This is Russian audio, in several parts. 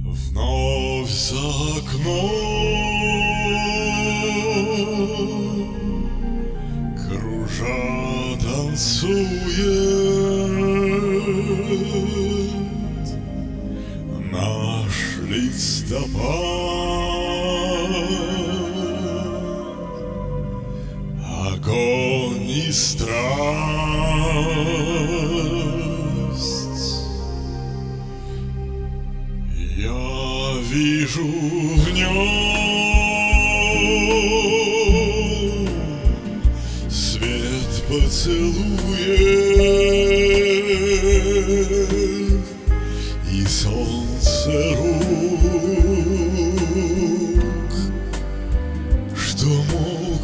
Вновь за окном кружа танцует наш листопад, огонь и страсть. Я вижу в нем свет поцелуев и солнце рук, что мог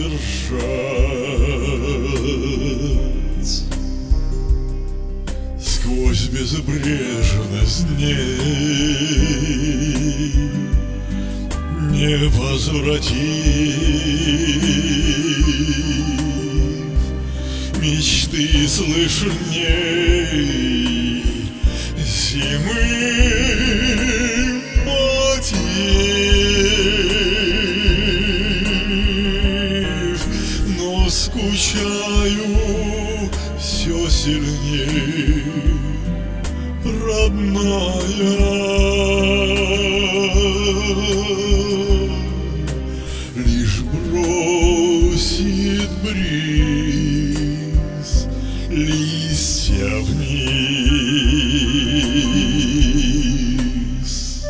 держать сквозь безбрежность дней, не возвратив мечты слышней зимы мотив, но скучаю все сильней, родная. Лишь бросит бриз листья вниз.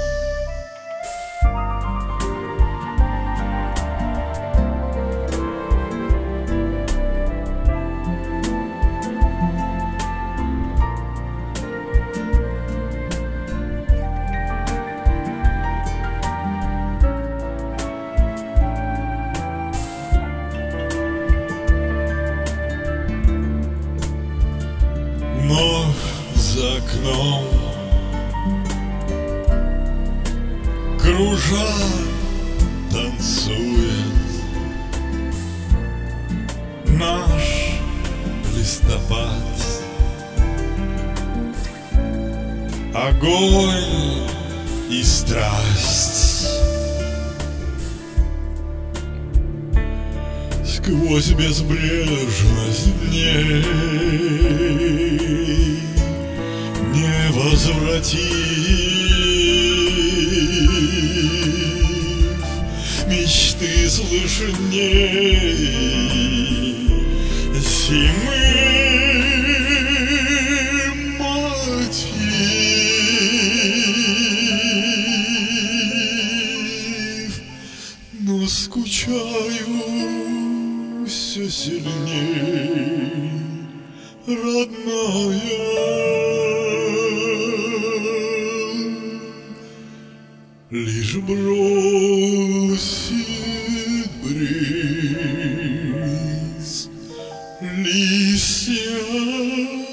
Вновь за окном кружа танцует наш листопад, огонь и страсть. Сквозь безбрежность дней не возвратив мечты слышней зимы мотив, но скучаю все сильней, родная. Лишь бросит бриз листья